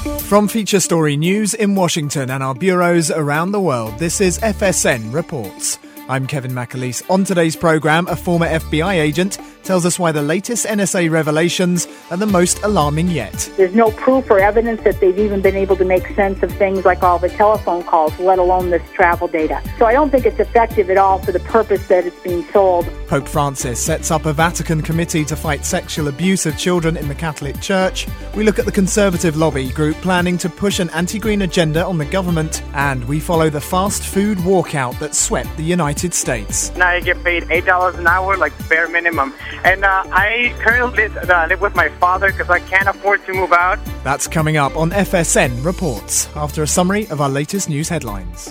From Feature Story News in Washington and our bureaus around the world, this is FSN Reports. I'm Kevin McAleese. On today's programme, a former FBI agent tells us why the latest NSA revelations are the most alarming yet. There's no proof or evidence that they've even been able to make sense of things like all the telephone calls, let alone this travel data. So I don't think it's effective at all for the purpose that it's being sold. Pope Francis sets up a Vatican committee to fight sexual abuse of children in the Catholic Church. We look at the Conservative lobby group planning to push an anti-green agenda on the government. And we follow the fast food walkout that swept the United States. Now I get paid $8 an hour, like bare minimum. And I currently live with my father because I can't afford to move out. That's coming up on FSN Reports, after a summary of our latest news headlines.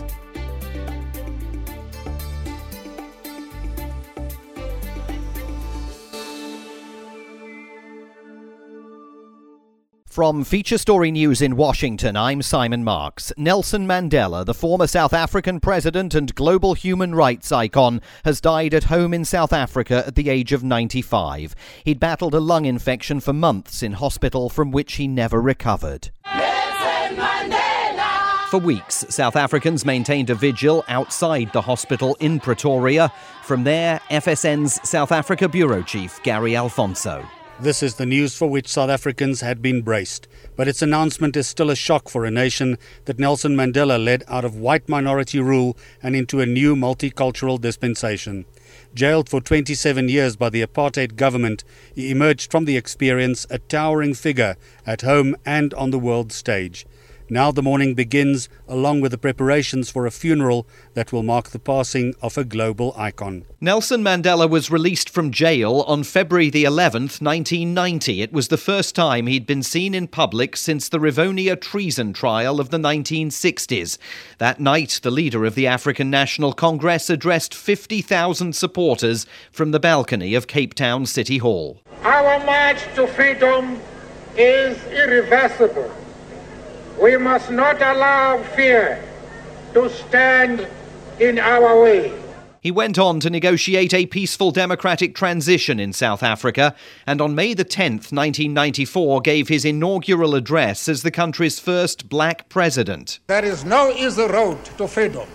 From Feature Story News in Washington, I'm Simon Marks. Nelson Mandela, the former South African president and global human rights icon, has died at home in South Africa at the age of 95. He'd battled a lung infection for months in hospital from which he never recovered. Nelson Mandela! For weeks, South Africans maintained a vigil outside the hospital in Pretoria. From there, FSN's South Africa bureau chief, Gary Alfonso. This is the news for which South Africans had been braced. But its announcement is still a shock for a nation that Nelson Mandela led out of white minority rule and into a new multicultural dispensation. Jailed for 27 years by the apartheid government, he emerged from the experience a towering figure at home and on the world stage. Now the mourning begins, along with the preparations for a funeral that will mark the passing of a global icon. Nelson Mandela was released from jail on February the 11th, 1990. It was the first time he'd been seen in public since the Rivonia treason trial of the 1960s. That night, the leader of the African National Congress addressed 50,000 supporters from the balcony of Cape Town City Hall. Our march to freedom is irreversible. We must not allow fear to stand in our way. He went on to negotiate a peaceful democratic transition in South Africa, and on May the 10th, 1994, gave his inaugural address as the country's first black president. There is no easy road to freedom.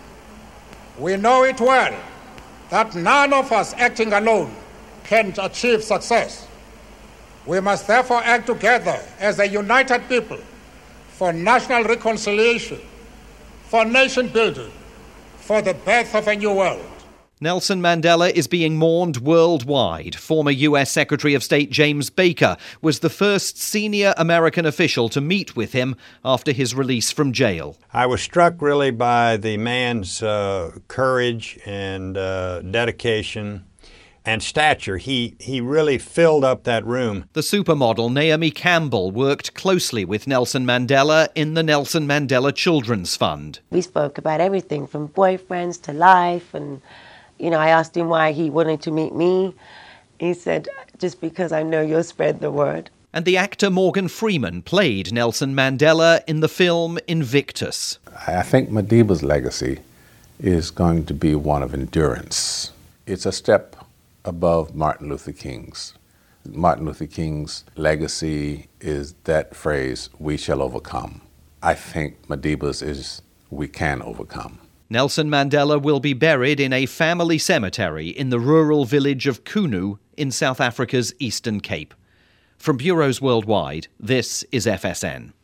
We know it well that none of us acting alone can achieve success. We must therefore act together as a united people for national reconciliation, for nation building, for the birth of a new world. Nelson Mandela is being mourned worldwide. Former US Secretary of State James Baker was the first senior American official to meet with him after his release from jail. I was struck really by the man's courage and dedication and stature. He really filled up that room. The supermodel Naomi Campbell worked closely with Nelson Mandela in the Nelson Mandela Children's Fund. We spoke about everything from boyfriends to life, and I asked him why he wanted to meet me. He said, just because I know you'll spread the word. And the actor Morgan Freeman played Nelson Mandela in the film Invictus. I think Madiba's legacy is going to be one of endurance. It's a step above Martin Luther King's. Martin Luther King's legacy is that phrase, "We shall overcome." I think Madiba's is, "We can overcome." Nelson Mandela will be buried in a family cemetery in the rural village of Kunu in South Africa's Eastern Cape. From bureaus worldwide, this is FSN.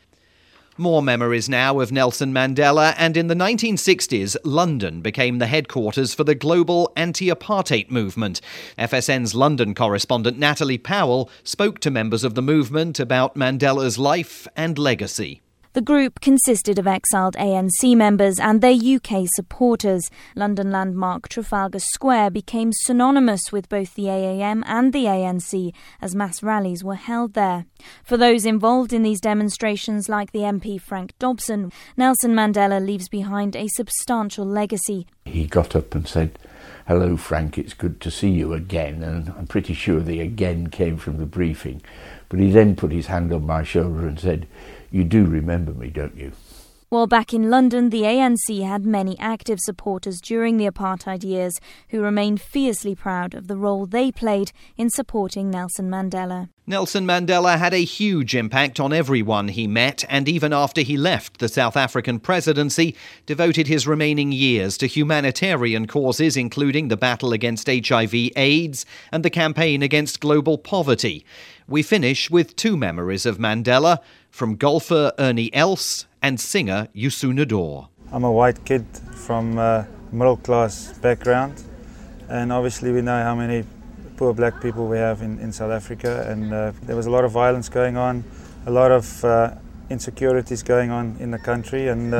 More memories now of Nelson Mandela, and in the 1960s, London became the headquarters for the global anti-apartheid movement. FSN's London correspondent Natalie Powell spoke to members of the movement about Mandela's life and legacy. The group consisted of exiled ANC members and their UK supporters. London landmark Trafalgar Square became synonymous with both the AAM and the ANC as mass rallies were held there. For those involved in these demonstrations, like the MP Frank Dobson, Nelson Mandela leaves behind a substantial legacy. He got up and said, "Hello, Frank, it's good to see you again," and I'm pretty sure the "again" came from the briefing. But he then put his hand on my shoulder and said, "You do remember me, don't you?" While back in London, the ANC had many active supporters during the apartheid years who remained fiercely proud of the role they played in supporting Nelson Mandela. Nelson Mandela had a huge impact on everyone he met, and even after he left the South African presidency, devoted his remaining years to humanitarian causes, including the battle against HIV/AIDS and the campaign against global poverty. We finish with two memories of Mandela, from golfer Ernie Els and singer Youssou N'Dour. I'm a white kid from a middle-class background, and obviously we know how many poor black people we have in South Africa, and there was a lot of violence going on, a lot of insecurities going on in the country, and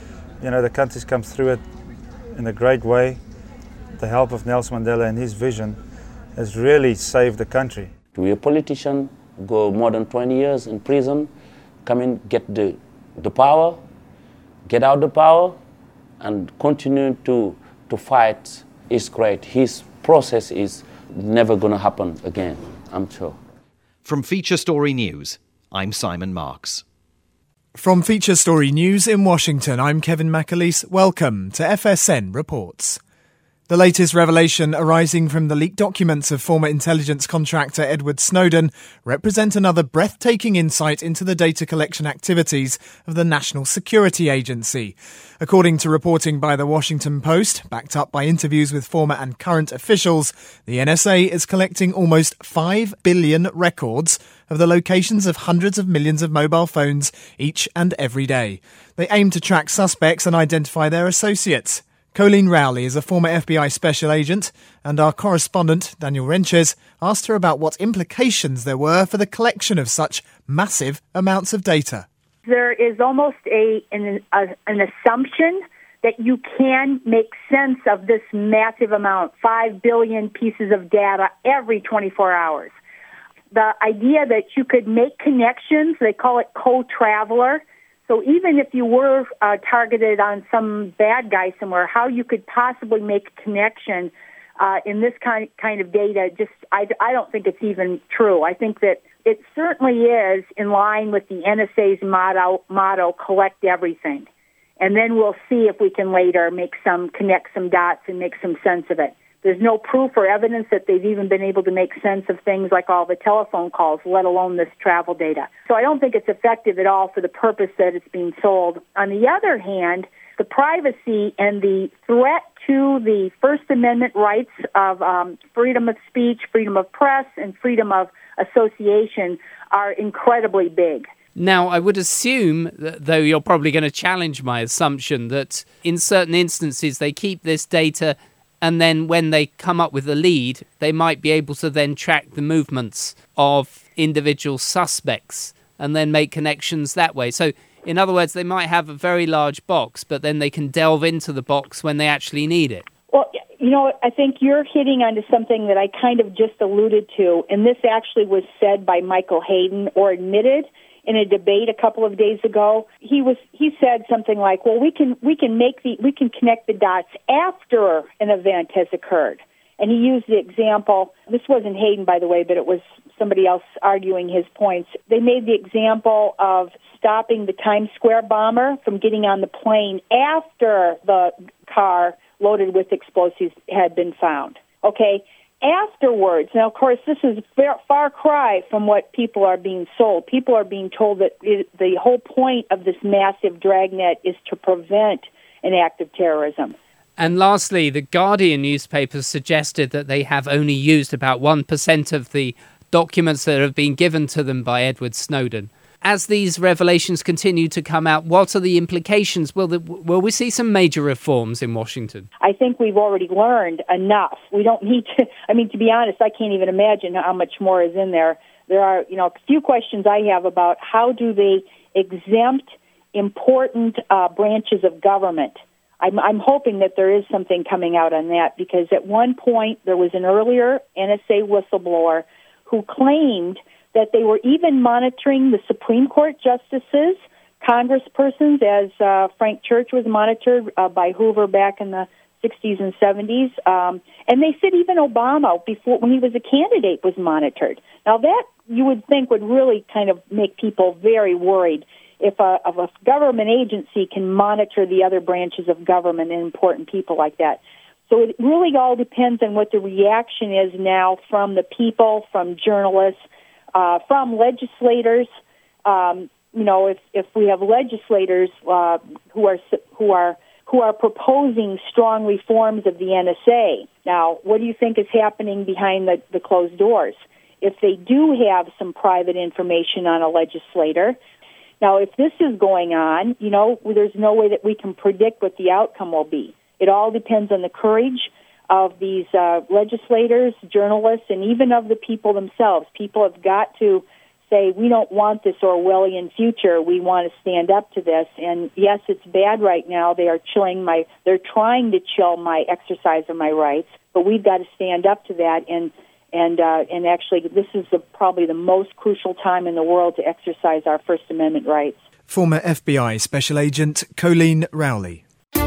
the country's come through it in a great way. The help of Nelson Mandela and his vision has really saved the country. To be a politician, go more than 20 years in prison, come in, get the power, get out the power, and continue to fight is great. His process is never going to happen again, I'm sure. From Feature Story News, I'm Simon Marks. From Feature Story News in Washington, I'm Kevin McAleese. Welcome to FSN Reports. The latest revelation arising from the leaked documents of former intelligence contractor Edward Snowden represent another breathtaking insight into the data collection activities of the National Security Agency. According to reporting by the Washington Post, backed up by interviews with former and current officials, the NSA is collecting almost 5 billion records of the locations of hundreds of millions of mobile phones each and every day. They aim to track suspects and identify their associates. Colleen Rowley is a former FBI special agent, and our correspondent, Daniel Renches, asked her about what implications there were for the collection of such massive amounts of data. There is almost an assumption that you can make sense of this massive amount, 5 billion pieces of data every 24 hours. The idea that you could make connections, they call it co-traveler. So even if you were targeted on some bad guy somewhere, how you could possibly make a connection in this kind of data, I don't think it's even true. I think that it certainly is in line with the NSA's motto, collect everything. And then we'll see if we can later connect some dots and make some sense of it. There's no proof or evidence that they've even been able to make sense of things like all the telephone calls, let alone this travel data. So I don't think it's effective at all for the purpose that it's being sold. On the other hand, the privacy and the threat to the First Amendment rights of freedom of speech, freedom of press, and freedom of association are incredibly big. Now, I would assume, though you're probably going to challenge my assumption, that in certain instances they keep this data, and then when they come up with a lead, they might be able to then track the movements of individual suspects and then make connections that way. So, in other words, they might have a very large box, but then they can delve into the box when they actually need it. Well, I think you're hitting onto something that I kind of just alluded to, and this actually was said by Michael Hayden, or admitted in a debate a couple of days ago. He said something like, "Well, we can connect the dots after an event has occurred." And he used the example. This wasn't Hayden, by the way, but it was somebody else arguing his points. They made the example of stopping the Times Square bomber from getting on the plane after the car loaded with explosives had been found. Okay. Afterwards, now of course this is a far cry from what people are being sold. People are being told that the whole point of this massive dragnet is to prevent an act of terrorism. And lastly, the Guardian newspaper suggested that they have only used about 1% of the documents that have been given to them by Edward Snowden. As these revelations continue to come out, what are the implications? Will we see some major reforms in Washington? I think we've already learned enough. We don't need to, to be honest, I can't even imagine how much more is in there. There are, a few questions I have about how do they exempt important branches of government. I'm hoping that there is something coming out on that, because at one point there was an earlier NSA whistleblower who claimed that they were even monitoring the Supreme Court justices, congresspersons, as Frank Church was monitored by Hoover back in the 60s and 70s. And they said even Obama, before when he was a candidate, was monitored. Now that, you would think, would really kind of make people very worried if a government agency can monitor the other branches of government and important people like that. So it really all depends on what the reaction is now from the people, from journalists, from legislators. If we have legislators who are proposing strong reforms of the NSA. Now, what do you think is happening behind the closed doors? If they do have some private information on a legislator, now if this is going on, there's no way that we can predict what the outcome will be. It all depends on the courage of these legislators, journalists, and even of the people themselves. People have got to say, we don't want this Orwellian future. We want to stand up to this. And yes, it's bad right now. They're trying to chill my exercise of my rights, but we've got to stand up to that. And actually, this is probably the most crucial time in the world to exercise our First Amendment rights. Former FBI Special Agent Colleen Rowley.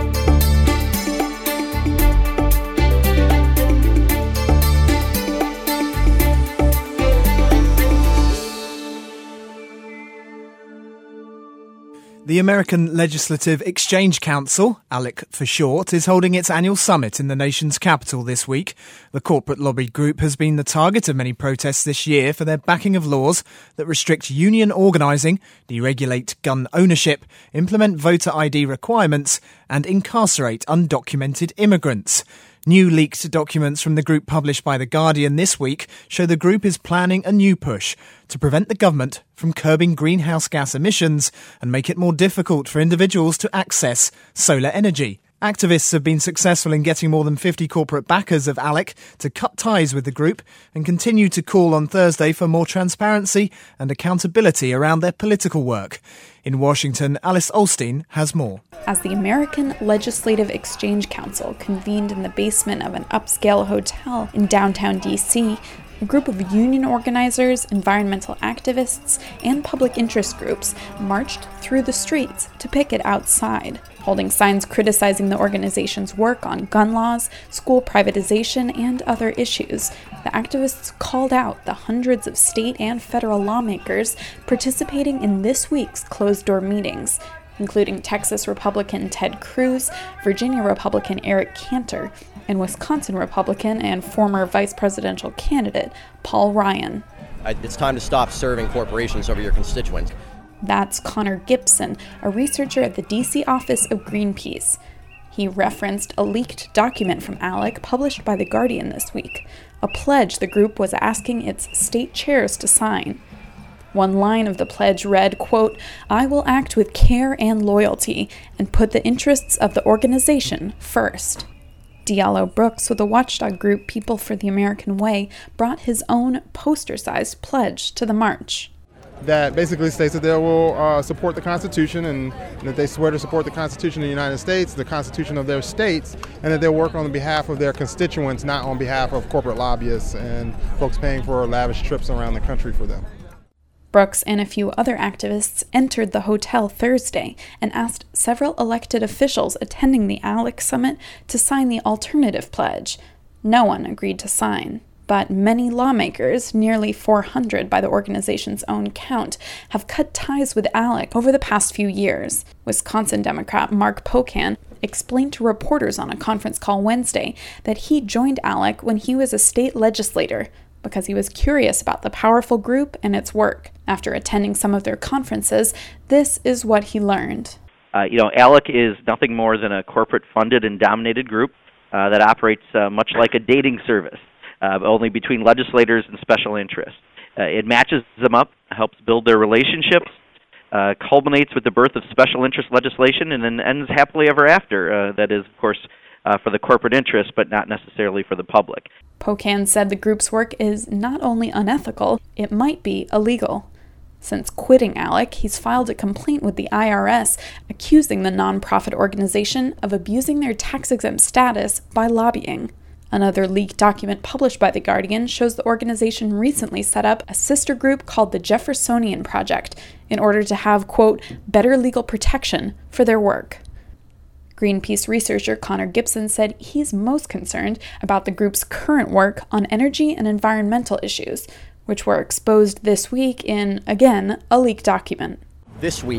The American Legislative Exchange Council, ALEC for short, is holding its annual summit in the nation's capital this week. The corporate lobby group has been the target of many protests this year for their backing of laws that restrict union organising, deregulate gun ownership, implement voter ID requirements, and incarcerate undocumented immigrants. New leaked documents from the group published by The Guardian this week show the group is planning a new push to prevent the government from curbing greenhouse gas emissions and make it more difficult for individuals to access solar energy. Activists have been successful in getting more than 50 corporate backers of ALEC to cut ties with the group and continue to call on Thursday for more transparency and accountability around their political work. In Washington, Alice Olstein has more. As the American Legislative Exchange Council convened in the basement of an upscale hotel in downtown D.C., a group of union organizers, environmental activists, and public interest groups marched through the streets to picket outside, holding signs criticizing the organization's work on gun laws, school privatization, and other issues. The activists called out the hundreds of state and federal lawmakers participating in this week's closed-door meetings, including Texas Republican Ted Cruz, Virginia Republican Eric Cantor, and Wisconsin Republican and former vice presidential candidate Paul Ryan. It's time to stop serving corporations over your constituents. That's Connor Gibson, a researcher at the D.C. office of Greenpeace. He referenced a leaked document from ALEC published by The Guardian this week, a pledge the group was asking its state chairs to sign. One line of the pledge read, quote, "I will act with care and loyalty and put the interests of the organization first." Diallo Brooks with the watchdog group People for the American Way brought his own poster-sized pledge to the march. That basically states that they will support the Constitution and that they swear to support the Constitution of the United States, the Constitution of their states, and that they'll work on behalf of their constituents, not on behalf of corporate lobbyists and folks paying for lavish trips around the country for them. Brooks and a few other activists entered the hotel Thursday and asked several elected officials attending the ALEC summit to sign the alternative pledge. No one agreed to sign. But many lawmakers, nearly 400 by the organization's own count, have cut ties with ALEC over the past few years. Wisconsin Democrat Mark Pocan explained to reporters on a conference call Wednesday that he joined ALEC when he was a state legislator because he was curious about the powerful group and its work. After attending some of their conferences, this is what he learned. ALEC is nothing more than a corporate-funded and dominated group that operates much like a dating service. Only between legislators and special interests. It matches them up, helps build their relationships, culminates with the birth of special interest legislation, and then ends happily ever after. That is, of course, for the corporate interest, but not necessarily for the public. Pocan said the group's work is not only unethical, it might be illegal. Since quitting ALEC, he's filed a complaint with the IRS accusing the nonprofit organization of abusing their tax-exempt status by lobbying. Another leaked document published by The Guardian shows the organization recently set up a sister group called the Jeffersonian Project in order to have, quote, better legal protection for their work. Greenpeace researcher Connor Gibson said he's most concerned about the group's current work on energy and environmental issues, which were exposed this week in, again, a leaked document. This week,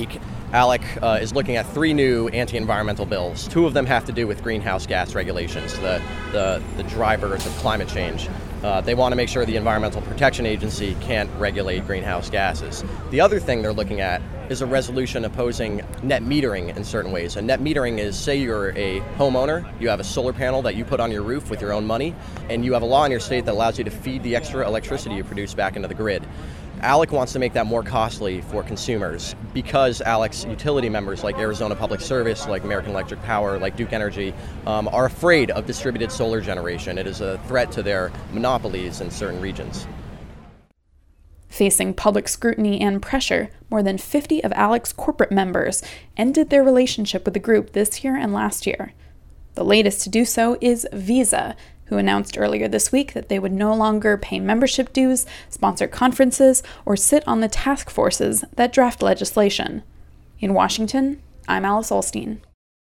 ALEC is looking at 3 new anti-environmental bills. 2 of them have to do with greenhouse gas regulations, the drivers of climate change. They want to make sure the Environmental Protection Agency can't regulate greenhouse gases. The other thing they're looking at is a resolution opposing net metering in certain ways. And net metering is, say you're a homeowner, you have a solar panel that you put on your roof with your own money, and you have a law in your state that allows you to feed the extra electricity you produce back into the grid. ALEC wants to make that more costly for consumers because ALEC's utility members like Arizona Public Service, like American Electric Power, like Duke Energy, are afraid of distributed solar generation. It is a threat to their monopolies in certain regions. Facing public scrutiny and pressure, more than 50 of ALEC's corporate members ended their relationship with the group this year and last year. The latest to do so is Visa, who announced earlier this week that they would no longer pay membership dues, sponsor conferences, or sit on the task forces that draft legislation. In Washington, I'm Alice Olstein.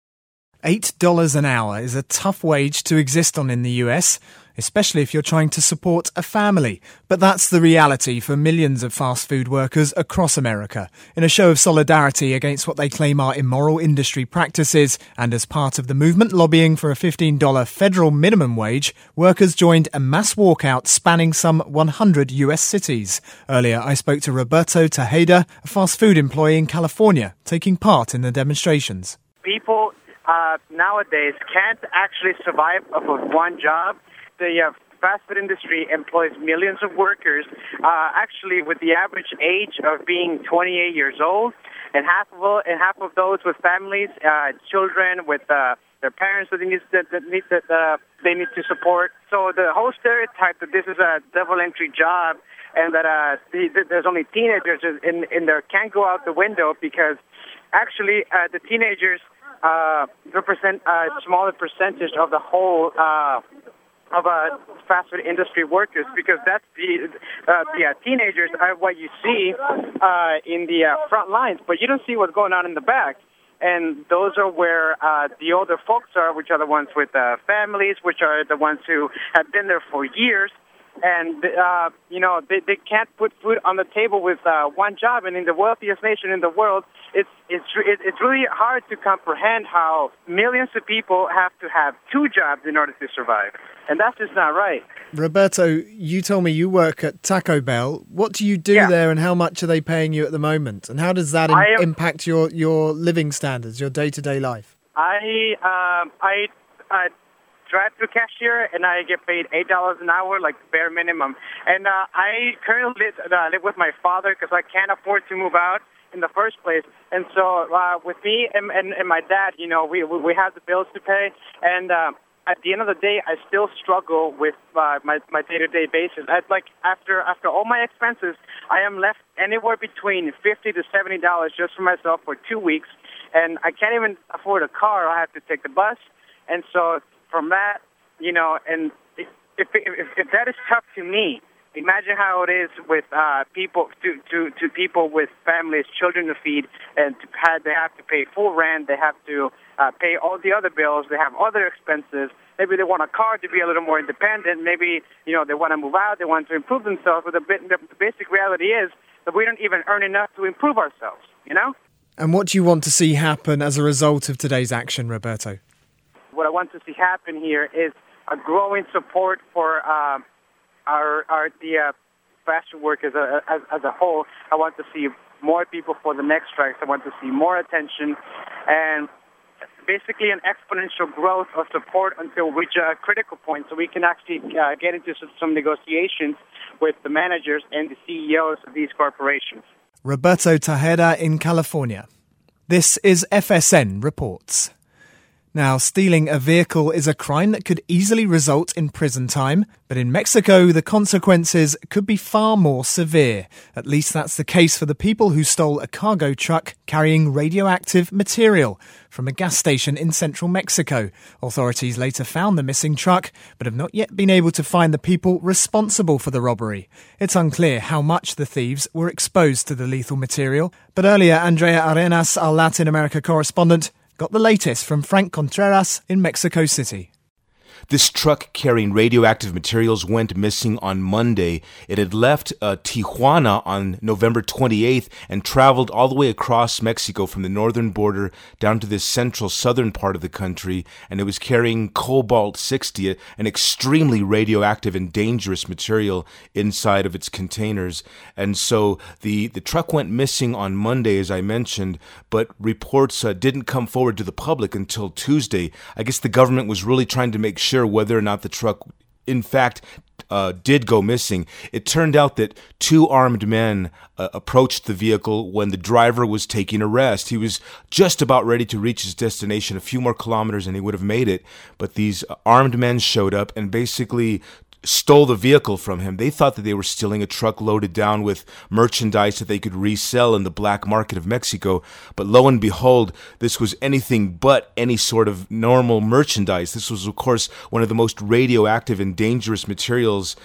$8 an hour is a tough wage to exist on in the US, especially if you're trying to support a family. But that's the reality for millions of fast food workers across America. In a show of solidarity against what they claim are immoral industry practices, and as part of the movement lobbying for a $15 federal minimum wage, workers joined a mass walkout spanning some 100 US cities. Earlier, I spoke to Roberto Tejeda, a fast food employee in California, taking part in the demonstrations. People nowadays can't actually survive off of one job. The fast food industry employs millions of workers, actually with the average age of being 28 years old, and half of those with families, children with their parents that they need to support. So the whole stereotype that this is a double entry job and that there's only teenagers in there can't go out the window, because actually the teenagers represent a smaller percentage of the whole of fast food industry workers, because that's the teenagers are what you see in the front lines, but you don't see what's going on in the back. And those are where the older folks are, which are the ones with families, which are the ones who have been there for years. And, they can't put food on the table with one job. And in the wealthiest nation in the world, it's really hard to comprehend how millions of people have to have 2 jobs in order to survive. And that's just not right. Roberto, you told me you work at Taco Bell. What do you do there, and how much are they paying you at the moment? And how does that impact your living standards, your day-to-day life? I drive-through cashier, and I get paid $8 an hour, like bare minimum. And I currently live with my father because I can't afford to move out in the first place. And so with me and my dad, we have the bills to pay. And at the end of the day, I still struggle with my day-to-day basis. After all my expenses, I am left anywhere between $50 to $70 just for myself for 2 weeks. And I can't even afford a car. I have to take the bus. And so from that, and if that is tough to me, imagine how it is with people to people with families, children to feed, and they have to pay full rent. They have to pay all the other bills. They have other expenses. Maybe they want a car to be a little more independent. Maybe they want to move out. They want to improve themselves. But the basic reality is that we don't even earn enough to improve ourselves. And what do you want to see happen as a result of today's action, Roberto? What I want to see happen here is a growing support for the fast food workers as a whole. I want to see more people for the next strikes. I want to see more attention and basically an exponential growth of support until we reach a critical point so we can actually get into some negotiations with the managers and the CEOs of these corporations. Roberto Tejeda in California. This is FSN Reports. Now, stealing a vehicle is a crime that could easily result in prison time, but in Mexico, the consequences could be far more severe. At least that's the case for the people who stole a cargo truck carrying radioactive material from a gas station in central Mexico. Authorities later found the missing truck, but have not yet been able to find the people responsible for the robbery. It's unclear how much the thieves were exposed to the lethal material, but earlier, Andrea Arenas, our Latin America correspondent, got the latest from Frank Contreras in Mexico City. This truck carrying radioactive materials went missing on Monday. It had left Tijuana on November 28th and traveled all the way across Mexico from the northern border down to the central southern part of the country, and it was carrying cobalt-60, an extremely radioactive and dangerous material inside of its containers. And so the truck went missing on Monday, as I mentioned, but reports didn't come forward to the public until Tuesday. I guess the government was really trying to make sure whether or not the truck, in fact, did go missing. It turned out that two armed men approached the vehicle when the driver was taking a rest. He was just about ready to reach his destination, a few more kilometers, and he would have made it. But these armed men showed up and basically stole the vehicle from him. They thought that they were stealing a truck loaded down with merchandise that they could resell in the black market of Mexico. But lo and behold, this was anything but any sort of normal merchandise. This was, of course, one of the most radioactive and dangerous materials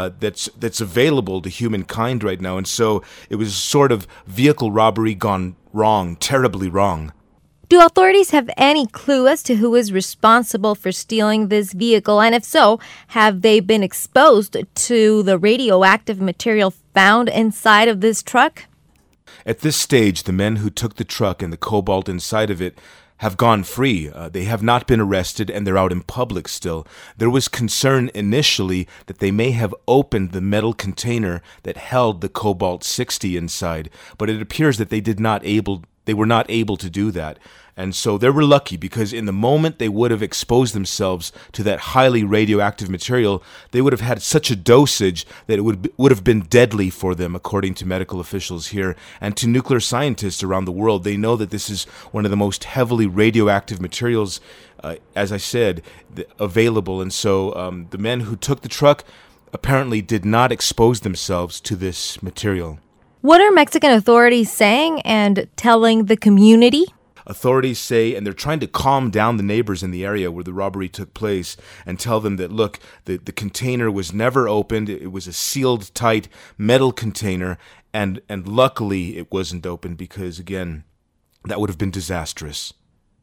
that's available to humankind right now. And so it was sort of vehicle robbery gone wrong, terribly wrong. Do authorities have any clue as to who is responsible for stealing this vehicle? And if so, have they been exposed to the radioactive material found inside of this truck? At this stage, the men who took the truck and the cobalt inside of it have gone free. They have not been arrested, and they're out in public still. There was concern initially that they may have opened the metal container that held the cobalt-60 inside, but it appears that they were not able to do that. And so they were lucky, because in the moment they would have exposed themselves to that highly radioactive material, they would have had such a dosage that it would have been deadly for them, according to medical officials here and to nuclear scientists around the world. They know that this is one of the most heavily radioactive materials, as I said, available. And so the men who took the truck apparently did not expose themselves to this material. What are Mexican authorities saying and telling the community? Authorities say, and they're trying to calm down the neighbors in the area where the robbery took place and tell them that, look, the container was never opened. It was a sealed, tight metal container, and luckily it wasn't opened because, again, that would have been disastrous.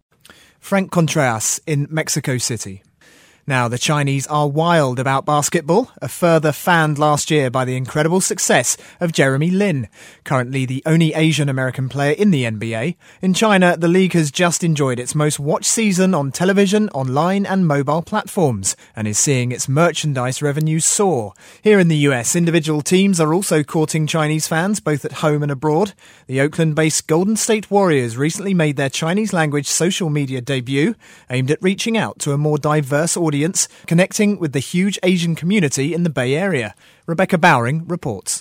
Frank Contreras in Mexico City. Now, the Chinese are wild about basketball, a further fanned last year by the incredible success of Jeremy Lin, currently the only Asian-American player in the NBA. In China, the league has just enjoyed its most watched season on television, online and mobile platforms, and is seeing its merchandise revenues soar. Here in the US, individual teams are also courting Chinese fans, both at home and abroad. The Oakland-based Golden State Warriors recently made their Chinese-language social media debut, aimed at reaching out to a more diverse audience, connecting with the huge Asian community in the Bay Area. Rebecca Bowring reports.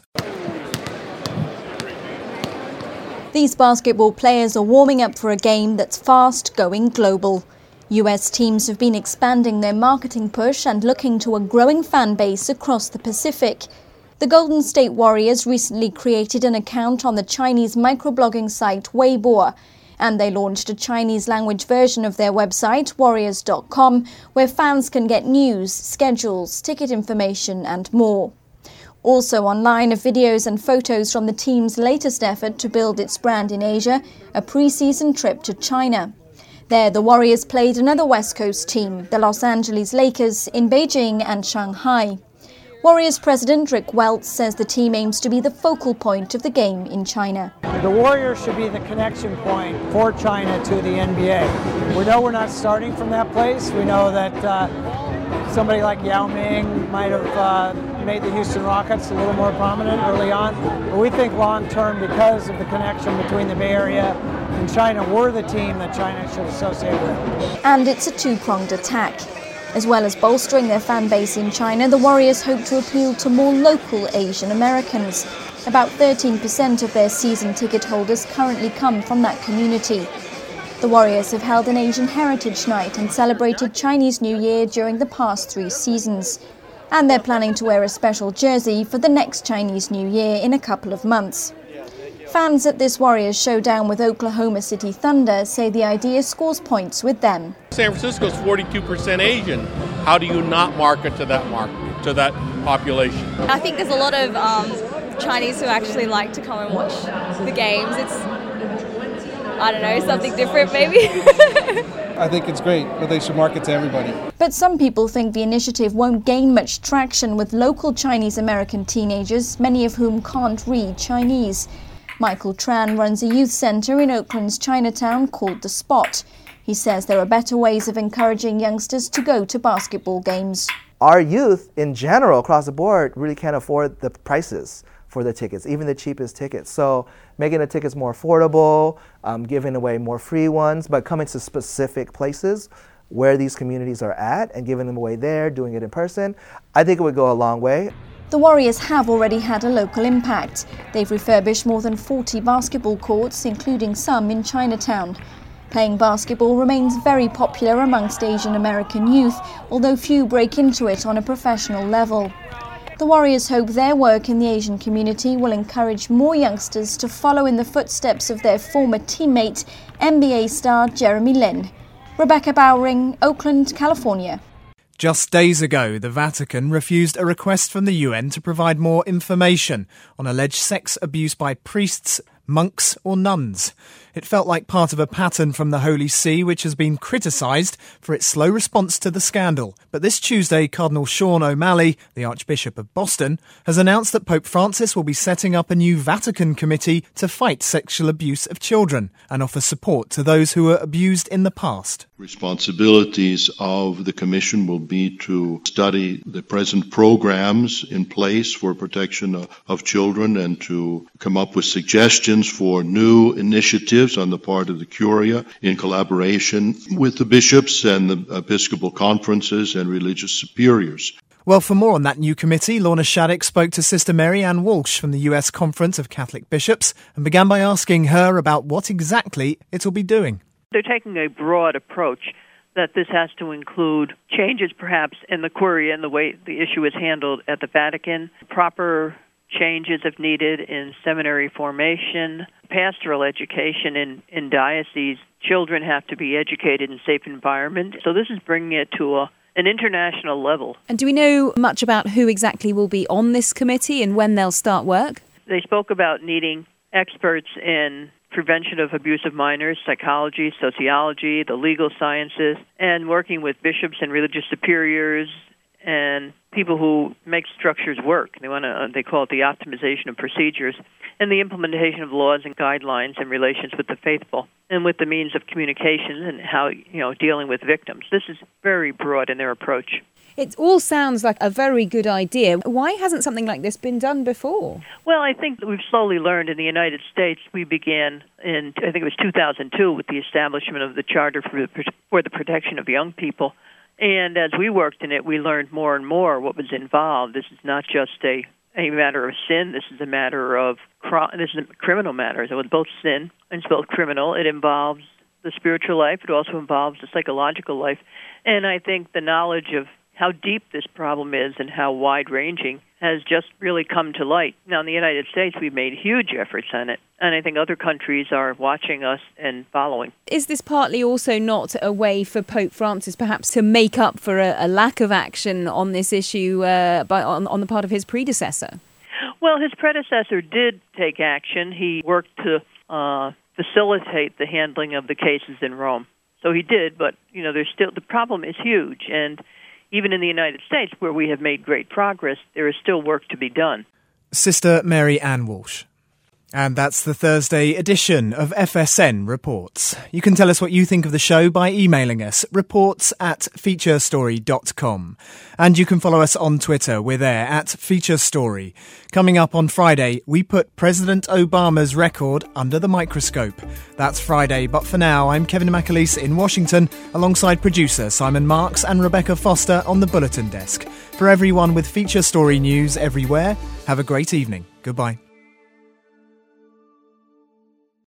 These basketball players are warming up for a game that's fast going global. US teams have been expanding their marketing push and looking to a growing fan base across the Pacific. The Golden State Warriors recently created an account on the Chinese microblogging site Weibo, and they launched a Chinese-language version of their website, warriors.com, where fans can get news, schedules, ticket information and more. Also online are videos and photos from the team's latest effort to build its brand in Asia, a pre-season trip to China. There, the Warriors played another West Coast team, the Los Angeles Lakers, in Beijing and Shanghai. Warriors president Rick Welts says the team aims to be the focal point of the game in China. The Warriors should be the connection point for China to the NBA. We know we're not starting from that place. We know that somebody like Yao Ming might have made the Houston Rockets a little more prominent early on. But we think long term, because of the connection between the Bay Area and China, we're the team that China should associate with. And it's a two-pronged attack. As well as bolstering their fan base in China, the Warriors hope to appeal to more local Asian Americans. About 13% of their season ticket holders currently come from that community. The Warriors have held an Asian Heritage Night and celebrated Chinese New Year during the past 3 seasons. And they're planning to wear a special jersey for the next Chinese New Year in a couple of months. Fans at this Warriors showdown with Oklahoma City Thunder say the idea scores points with them. San Francisco's 42% Asian. How do you not market to that population? I think there's a lot of Chinese who actually like to come and watch the games. I don't know, something different maybe. I think it's great, but they should market to everybody. But some people think the initiative won't gain much traction with local Chinese American teenagers, many of whom can't read Chinese. Michael Tran runs a youth centre in Oakland's Chinatown called The Spot. He says there are better ways of encouraging youngsters to go to basketball games. Our youth in general across the board really can't afford the prices for the tickets, even the cheapest tickets. So making the tickets more affordable, giving away more free ones, but coming to specific places where these communities are at and giving them away there, doing it in person, I think it would go a long way. The Warriors have already had a local impact. They've refurbished more than 40 basketball courts, including some in Chinatown. Playing basketball remains very popular amongst Asian American youth, although few break into it on a professional level. The Warriors hope their work in the Asian community will encourage more youngsters to follow in the footsteps of their former teammate, NBA star Jeremy Lin. Rebecca Bowring, Oakland, California. Just days ago, the Vatican refused a request from the UN to provide more information on alleged sex abuse by priests, monks or nuns. It felt like part of a pattern from the Holy See, which has been criticised for its slow response to the scandal. But this Tuesday, Cardinal Sean O'Malley, the Archbishop of Boston, has announced that Pope Francis will be setting up a new Vatican committee to fight sexual abuse of children and offer support to those who were abused in the past. Responsibilities of the Commission will be to study the present programs in place for protection of children and to come up with suggestions for new initiatives on the part of the Curia in collaboration with the bishops and the episcopal conferences and religious superiors. Well, for more on that new committee, Lorna Shattuck spoke to Sister Mary Ann Walsh from the US Conference of Catholic Bishops and began by asking her about what exactly it will be doing. They're taking a broad approach that this has to include changes perhaps in the Curia and the way the issue is handled at the Vatican, proper changes if needed in seminary formation, pastoral education in dioceses. Children have to be educated in safe environment. So this is bringing it to an international level. And do we know much about who exactly will be on this committee and when they'll start work? They spoke about needing experts in prevention of abuse of minors, psychology, sociology, the legal sciences, and working with bishops and religious superiors and people who make structures work. They call it the optimization of procedures and the implementation of laws and guidelines in relations with the faithful and with the means of communication and how, dealing with victims. This is very broad in their approach. It all sounds like a very good idea. Why hasn't something like this been done before? Well, I think that we've slowly learned in the United States. We began in, I think it was 2002, with the establishment of the Charter for the Protection of Young People. And as we worked in it, we learned more and more what was involved. This is not just a matter of sin. This is a matter of this is a criminal matter. So it's both sin and it's both criminal. It involves the spiritual life. It also involves the psychological life. And I think the knowledge of how deep this problem is and how wide-ranging has just really come to light. Now, in the United States, we've made huge efforts on it, and I think other countries are watching us and following. Is this partly also not a way for Pope Francis perhaps to make up for a lack of action on this issue on the part of his predecessor? Well, his predecessor did take action. He worked to facilitate the handling of the cases in Rome. So he did, but there's still the problem is huge, and even in the United States, where we have made great progress, there is still work to be done. Sister Mary Ann Walsh. And that's the Thursday edition of FSN Reports. You can tell us what you think of the show by emailing us, reports@featurestory.com. And you can follow us on Twitter. We're there @FeatureStory. Coming up on Friday, we put President Obama's record under the microscope. That's Friday, but for now, I'm Kevin McAleese in Washington, alongside producer Simon Marks and Rebecca Foster on the Bulletin Desk. For everyone with Feature Story news everywhere, have a great evening. Goodbye.